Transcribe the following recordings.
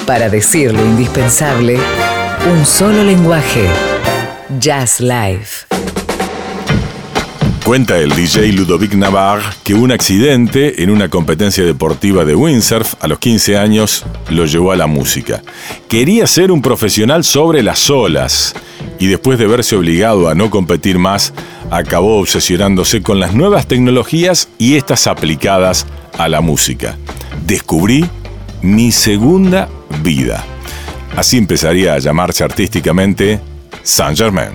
Para decir lo indispensable, un solo lenguaje. Jazz Live. Cuenta el DJ Ludovic Navarre que un accidente en una competencia deportiva de windsurf a los 15 años lo llevó a la música. Quería ser un profesional sobre las olas y después de verse obligado a no competir más, acabó obsesionándose con las nuevas tecnologías y estas aplicadas a la música. Descubrí mi segunda vida. Así empezaría a llamarse artísticamente Saint-Germain.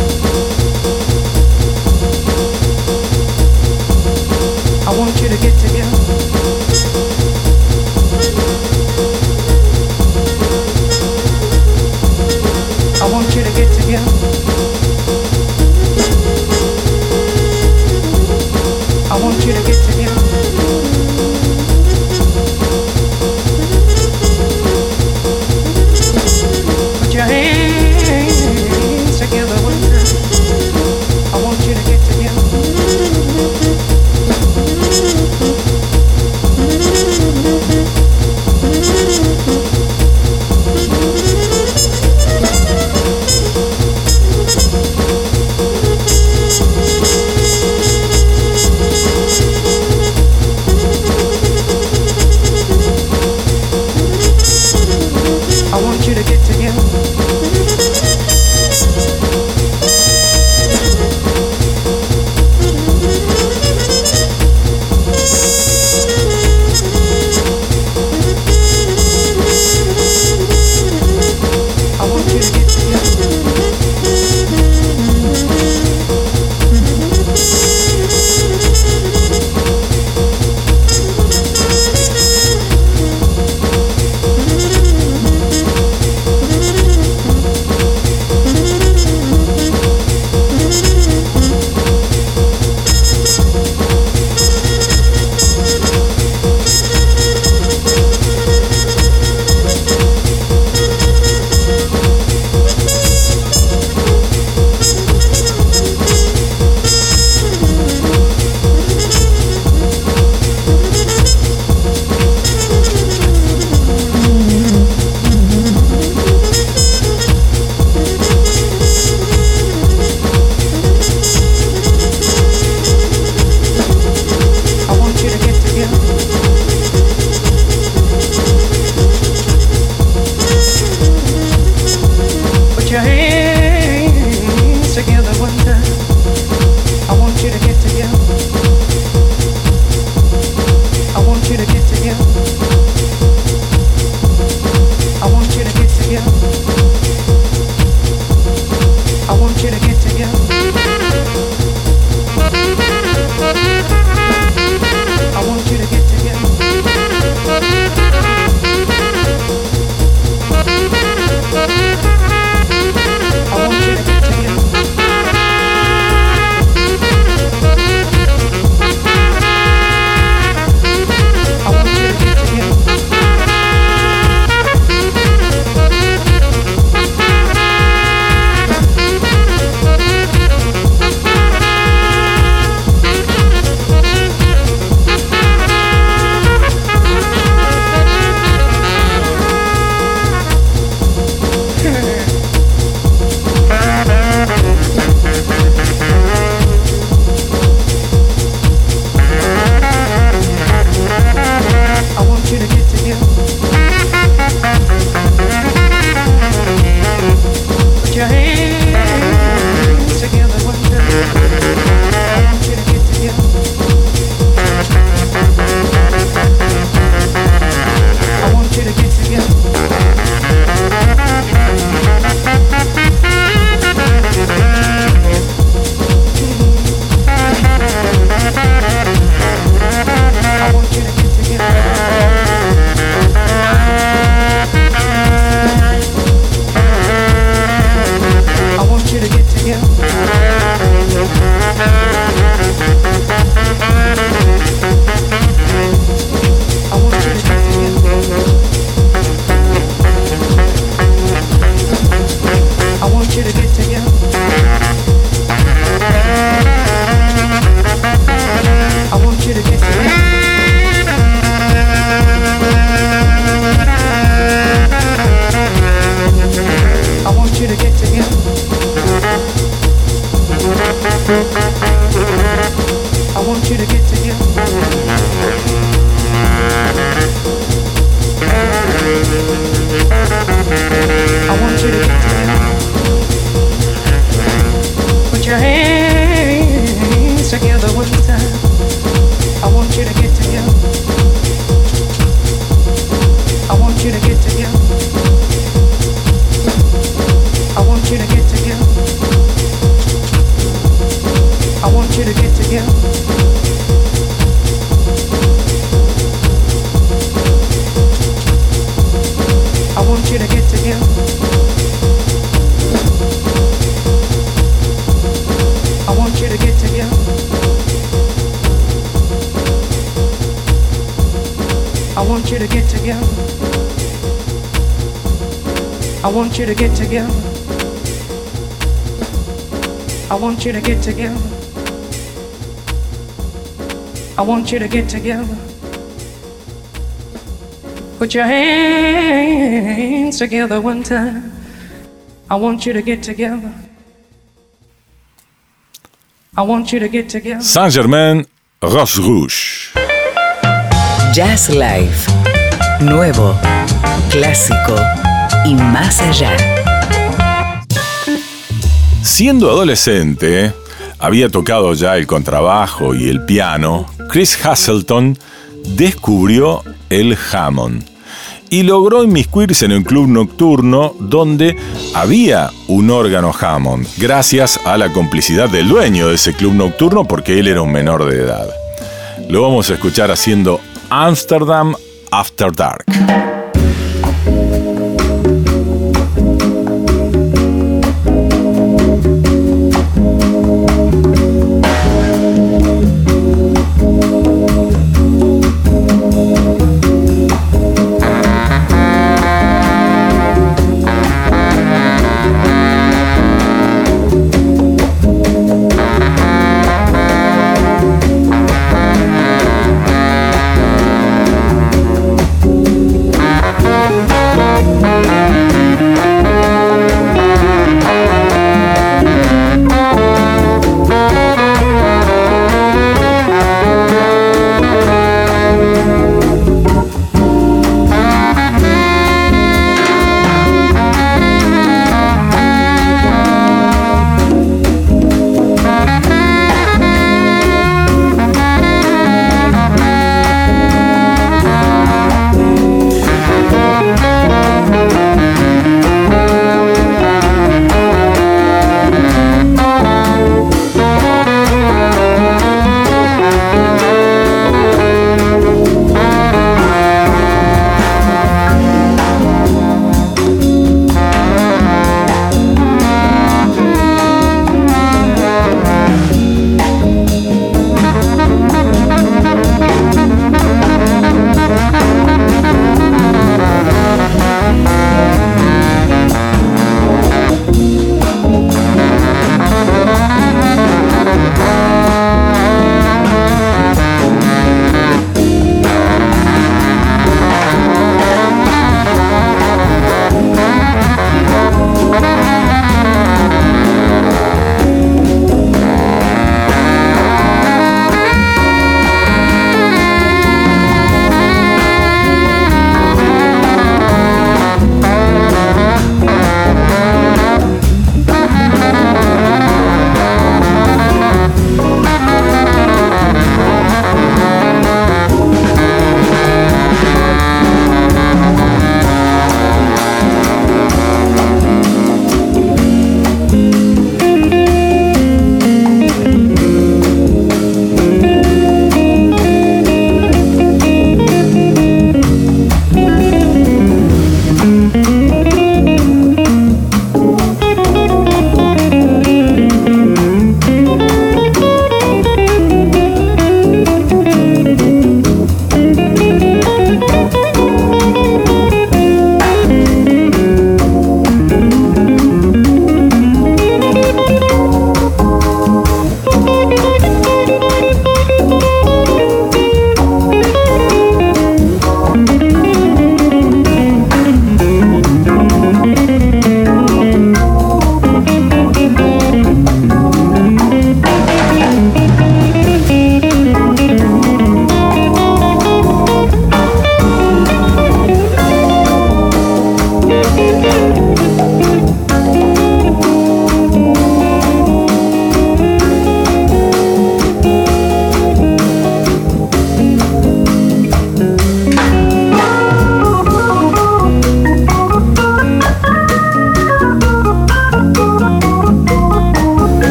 I want you to get together. you to get together. I want you to get together. I want you to get together. I want you to get together. I want you to get together. I want you to get together. I want you to get together. Put your hands together one time. I want you to get together. I want you to get together. Saint-Germain, Rose Rouge. Jazz Live. Nuevo, clásico y más allá. Siendo adolescente, había tocado ya el contrabajo y el piano. Chris Hazelton descubrió el Hammond y logró inmiscuirse en un club nocturno donde había un órgano Hammond, gracias a la complicidad del dueño de ese club nocturno, porque él era un menor de edad. Lo vamos a escuchar haciendo Amsterdam After Dark.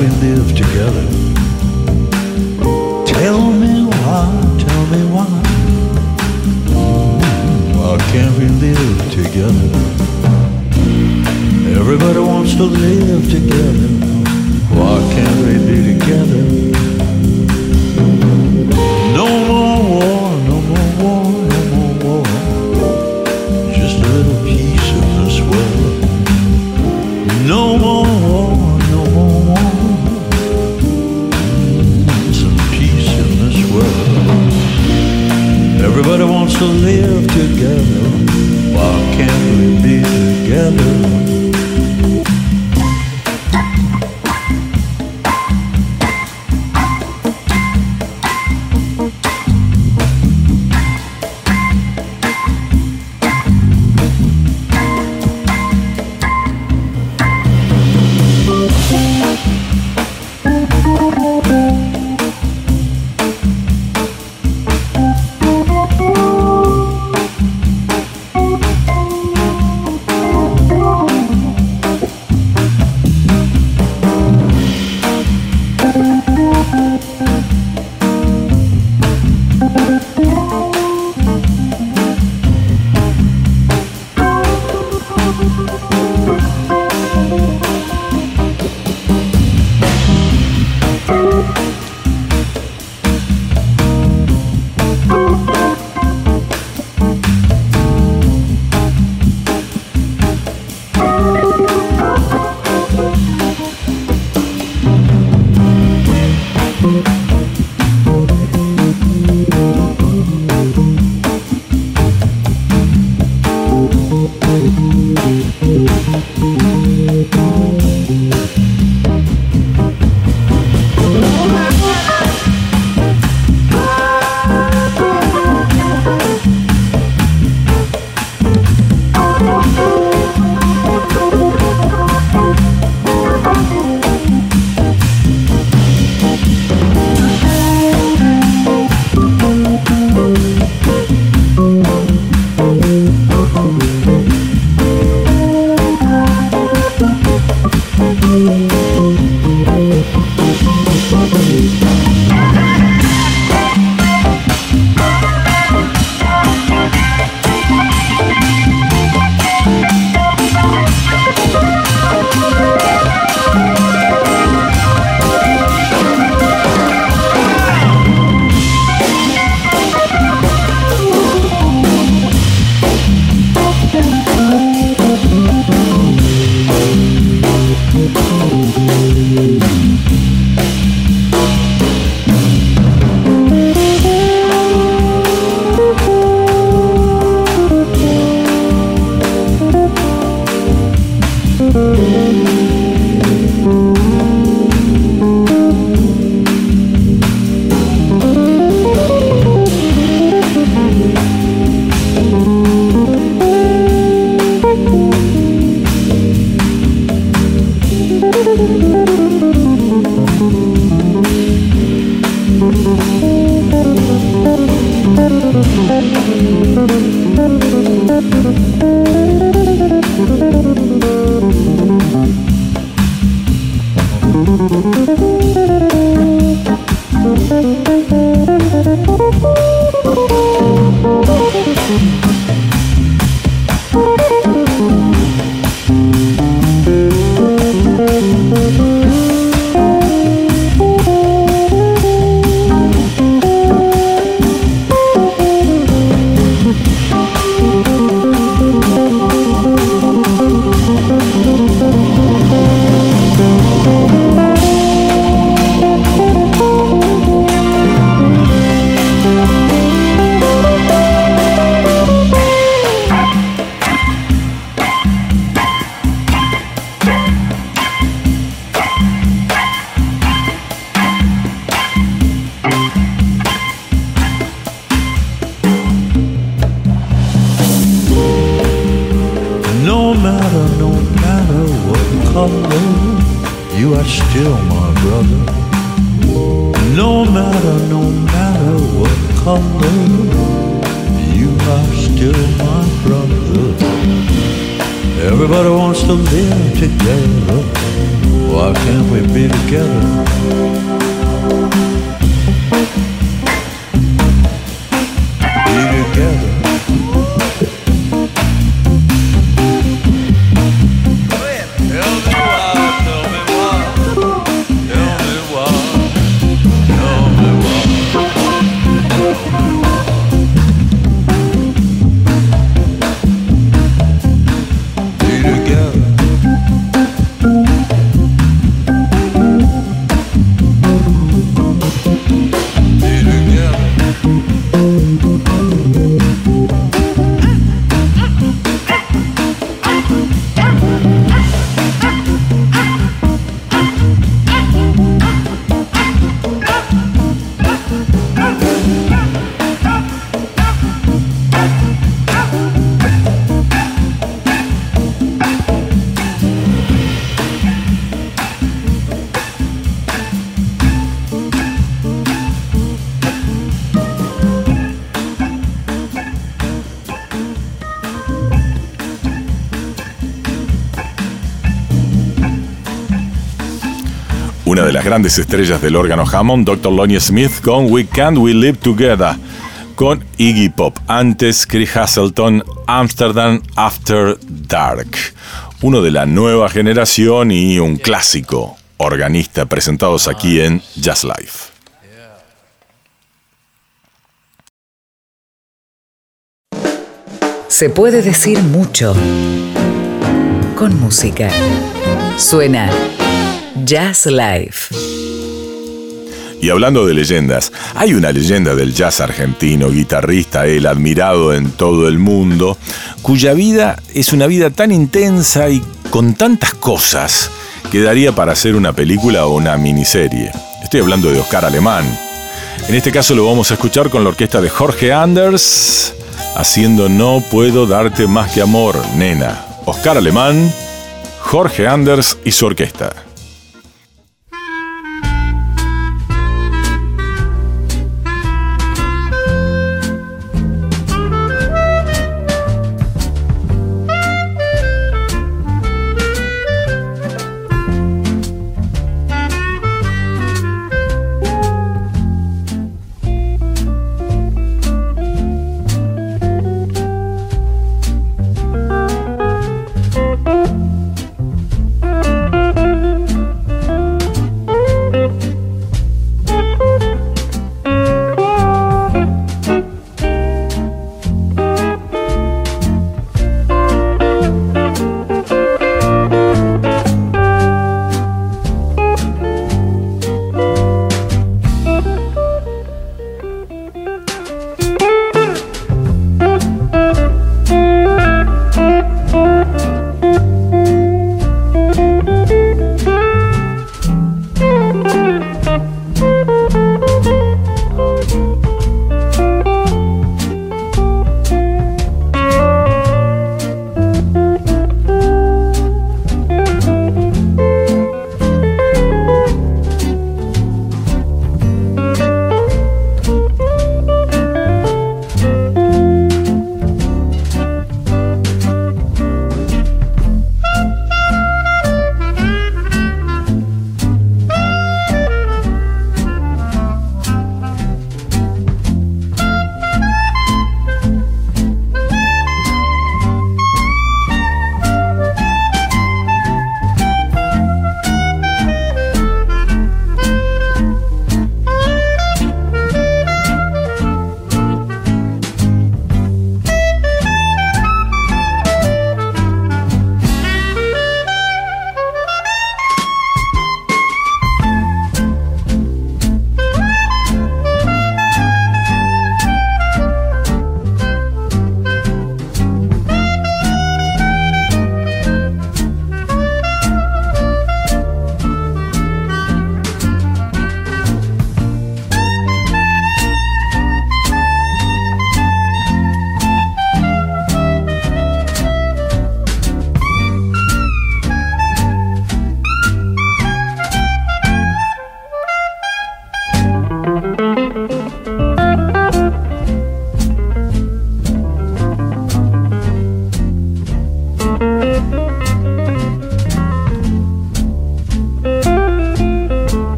we live together? Tell me why, tell me why. Why can't we live together? Everybody wants to live together. Why can't we be together? No more war, no more war, no more war. Just a little piece of this world. No more war, no more war. Some peace in this world. Everybody wants to live together. Why can't we be together? Everybody wants to live together. Why can't we be together? together. Be together. Tell me why, tell me why, tell me why, tell me why. Be together. Be together. Una de las grandes estrellas del órgano Hammond, Dr. Lonnie Smith, con We Can't We Live Together, con Iggy Pop. Antes, Chris Hazelton, Amsterdam After Dark. Uno de la nueva generación y un clásico organista presentados aquí en Jazz Live. Se puede decir mucho con música. Suena Jazz Live. Y hablando de leyendas, hay una leyenda del jazz argentino, guitarrista, él admirado en todo el mundo, cuya vida es una vida tan intensa y con tantas cosas que daría para hacer una película o una miniserie. Estoy hablando de Oscar Alemán. En este caso lo vamos a escuchar con la orquesta de Jorge Anders, haciendo No Puedo Darte Más Que Amor, Nena. Oscar Alemán, Jorge Anders y su orquesta.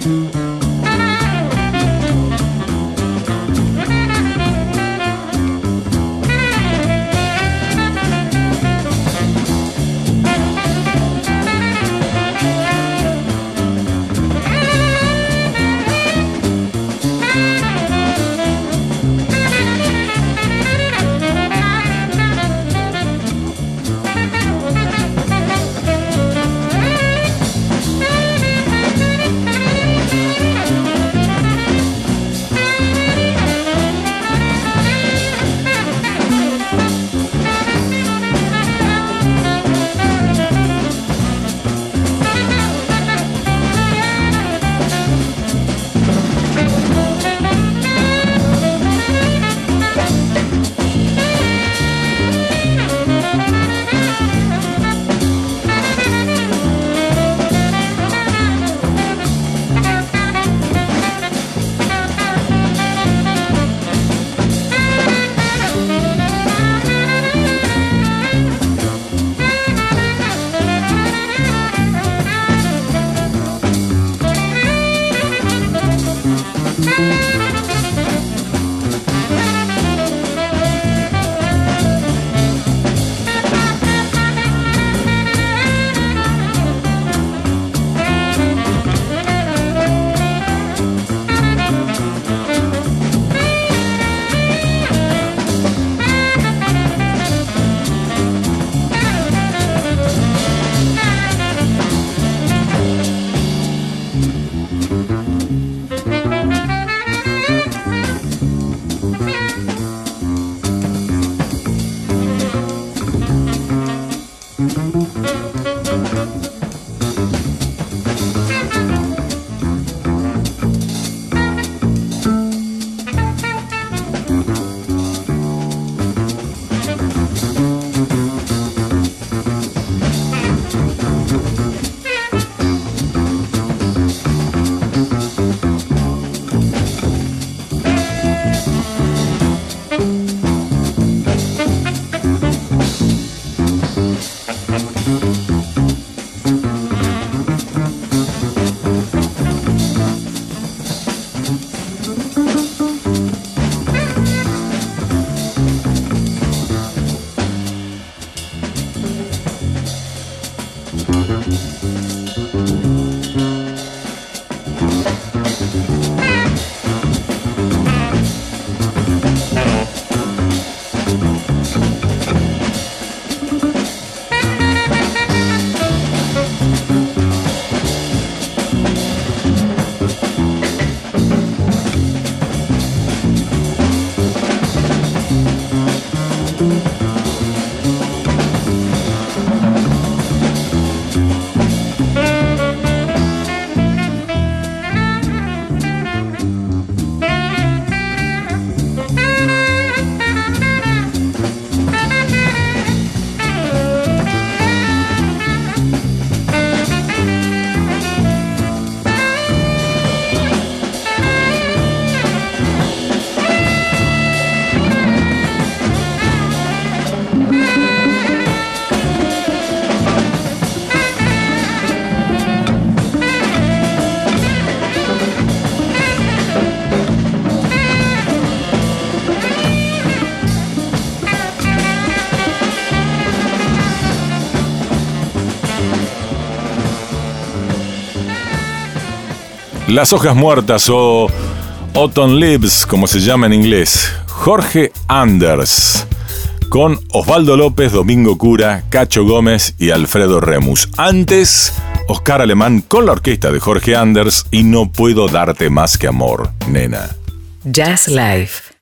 Las hojas muertas o Autumn Leaves, como se llama en inglés. Jorge Anders, con Osvaldo López, Domingo Cura, Cacho Gómez y Alfredo Remus. Antes, Oscar Alemán con la orquesta de Jorge Anders y No puedo darte más que amor, nena. Jazz Live.